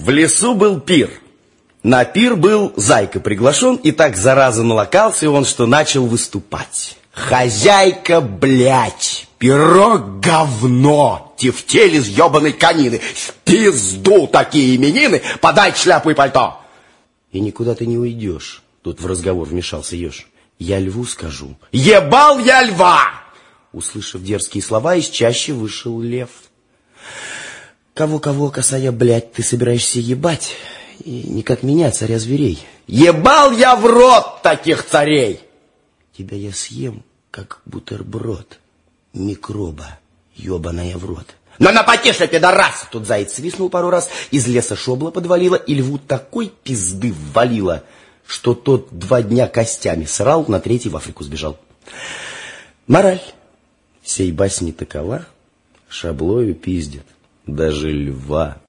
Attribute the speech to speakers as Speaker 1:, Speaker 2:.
Speaker 1: В лесу был пир. На пир был зайка приглашен, и так зараза налокался он, что начал выступать. Хозяйка, блядь, пирог говно, тефтель из ебаной конины, в пизду такие именины, подай шляпу и пальто. И никуда ты не уйдешь. Тут в разговор вмешался еж. Я льву скажу: ебал я льва! Услышав дерзкие слова, из чащи вышел лев. Кого-кого, косая, блядь, ты собираешься ебать? И не как меня, царя зверей. Ебал я в рот таких царей! Тебя я съем, как бутерброд. Микроба, ебаная в рот. Но на потише, пидорас! Тут заяц свистнул пару раз, из леса шобла подвалила, и льву такой пизды ввалила, что тот 2 дня костями срал, на 3-й в Африку сбежал. Мораль сей басни такова: шаблою пиздит даже льва.